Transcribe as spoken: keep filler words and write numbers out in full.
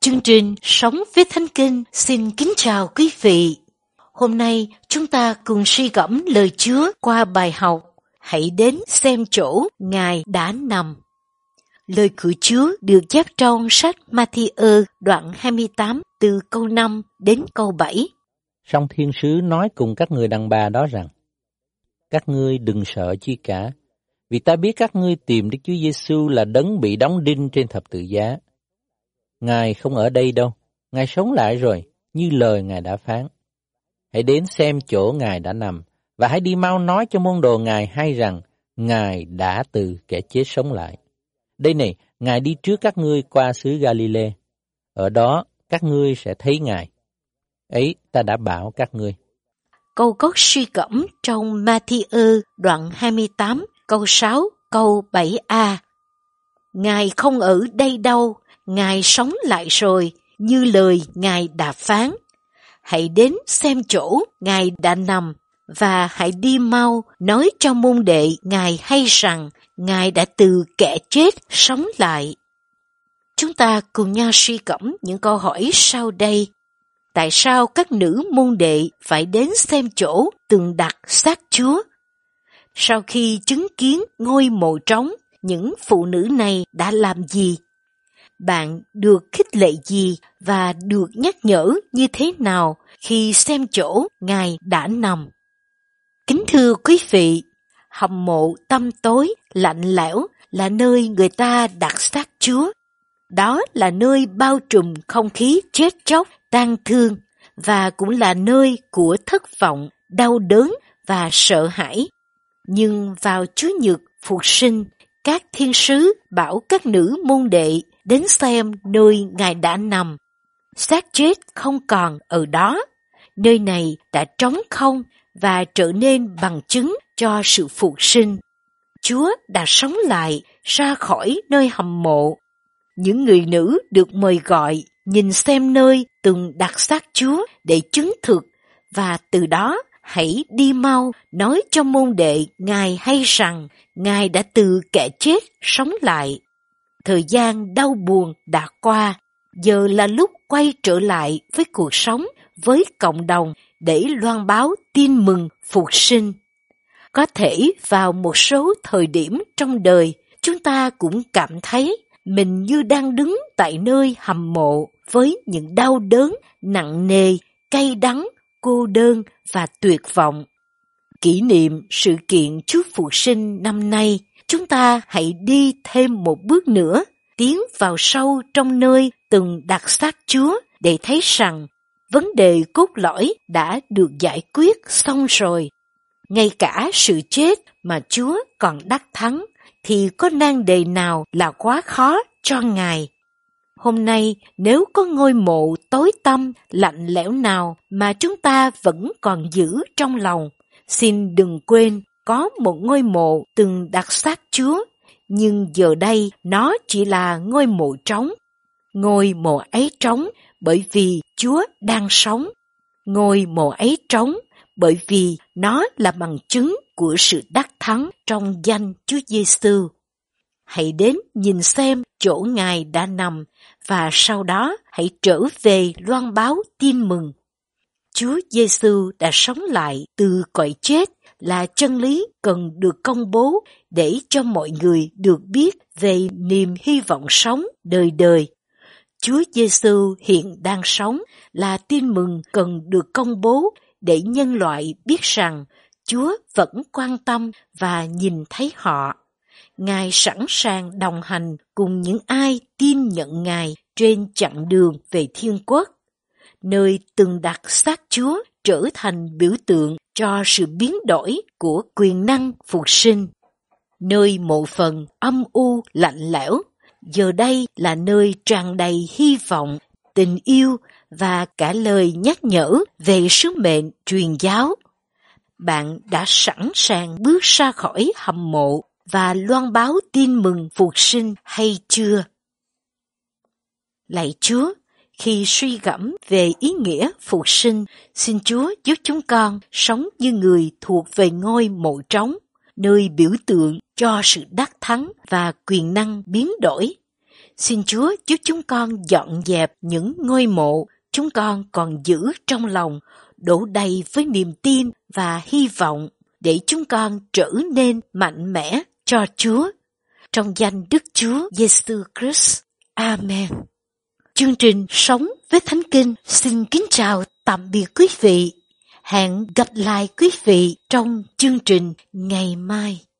Chương trình Sống với Thánh Kinh xin kính chào quý vị. Hôm nay chúng ta cùng suy gẫm lời Chúa qua bài học Hãy đến xem chỗ Ngài đã nằm. Lời của Chúa được chép trong sách Ma-thi-ơ đoạn hai mươi tám từ câu năm đến câu bảy. Song thiên sứ nói cùng các người đàn bà đó rằng: Các ngươi đừng sợ chi cả, vì ta biết các ngươi tìm Đức Chúa Giêsu là đấng bị đóng đinh trên thập tự giá. Ngài không ở đây đâu, Ngài sống lại rồi, như lời Ngài đã phán. Hãy đến xem chỗ Ngài đã nằm, và hãy đi mau nói cho môn đồ Ngài hay rằng Ngài đã từ kẻ chết sống lại. Đây này, Ngài đi trước các ngươi qua xứ Ga-li-lê. Ở đó các ngươi sẽ thấy Ngài. Ấy ta đã bảo các ngươi. Câu cốt suy gẫm trong Ma-thi-ơ đoạn hai mươi tám câu sáu câu bảy a. Ngài không ở đây đâu, Ngài sống lại rồi, như lời Ngài đã phán. Hãy đến xem chỗ Ngài đã nằm, và hãy đi mau nói cho môn đệ Ngài hay rằng Ngài đã từ kẻ chết sống lại. Chúng ta cùng nhau suy gẫm những câu hỏi sau đây. Tại sao các nữ môn đệ phải đến xem chỗ từng đặt xác Chúa? Sau khi chứng kiến ngôi mộ trống, những phụ nữ này đã làm gì? Bạn được khích lệ gì và được nhắc nhở như thế nào khi xem chỗ Ngài đã nằm? Kính thưa quý vị, hầm mộ tăm tối, lạnh lẽo là nơi người ta đặt xác Chúa. Đó là nơi bao trùm không khí chết chóc, tang thương, và cũng là nơi của thất vọng, đau đớn và sợ hãi. Nhưng vào Chủ nhật phục sinh, các thiên sứ bảo các nữ môn đệ đến xem nơi Ngài đã nằm. Xác chết không còn ở đó. Nơi này đã trống không và trở nên bằng chứng cho sự phục sinh. Chúa đã sống lại ra khỏi nơi hầm mộ. Những người nữ được mời gọi nhìn xem nơi từng đặt xác Chúa để chứng thực, và từ đó hãy đi mau nói cho môn đệ Ngài hay rằng Ngài đã từ kẻ chết sống lại. Thời gian đau buồn đã qua, giờ là lúc quay trở lại với cuộc sống, với cộng đồng để loan báo tin mừng phục sinh. Có thể vào một số thời điểm trong đời, chúng ta cũng cảm thấy mình như đang đứng tại nơi hầm mộ với những đau đớn nặng nề, cay đắng, cô đơn và tuyệt vọng. Kỷ niệm sự kiện Chúa Phục sinh năm nay, chúng ta hãy đi thêm một bước nữa, tiến vào sâu trong nơi từng đặt xác Chúa để thấy rằng vấn đề cốt lõi đã được giải quyết xong rồi. Ngay cả sự chết mà Chúa còn đắc thắng, thì có nan đề nào là quá khó cho Ngài? Hôm nay, nếu có ngôi mộ tối tăm, lạnh lẽo nào mà chúng ta vẫn còn giữ trong lòng, xin đừng quên có một ngôi mộ từng đặt xác Chúa, nhưng giờ đây nó chỉ là ngôi mộ trống. Ngôi mộ ấy trống bởi vì Chúa đang sống. Ngôi mộ ấy trống bởi vì nó là bằng chứng của sự đắc thắng trong danh Chúa Giêsu. Hãy đến nhìn xem chỗ Ngài đã nằm, và sau đó hãy trở về loan báo tin mừng. Chúa Giêsu đã sống lại từ cõi chết là chân lý cần được công bố để cho mọi người được biết về niềm hy vọng sống đời đời. Chúa Giêsu hiện đang sống là tin mừng cần được công bố để nhân loại biết rằng Chúa vẫn quan tâm và nhìn thấy họ. Ngài sẵn sàng đồng hành cùng những ai tin nhận Ngài trên chặng đường về thiên quốc. Nơi từng đặt xác Chúa trở thành biểu tượng cho sự biến đổi của quyền năng phục sinh. Nơi mộ phần âm u lạnh lẽo, giờ đây là nơi tràn đầy hy vọng, tình yêu và cả lời nhắc nhở về sứ mệnh truyền giáo. Bạn đã sẵn sàng bước ra khỏi hầm mộ và loan báo tin mừng phục sinh hay chưa? Lạy Chúa, khi suy gẫm về ý nghĩa phục sinh, xin Chúa giúp chúng con sống như người thuộc về ngôi mộ trống, nơi biểu tượng cho sự đắc thắng và quyền năng biến đổi. Xin Chúa giúp chúng con dọn dẹp những ngôi mộ chúng con còn giữ trong lòng, đổ đầy với niềm tin và hy vọng để chúng con trở nên mạnh mẽ cho Chúa. Trong danh Đức Chúa Giêsu Christ. Amen. Chương trình Sống với Thánh Kinh xin kính chào tạm biệt quý vị. Hẹn gặp lại quý vị trong chương trình ngày mai.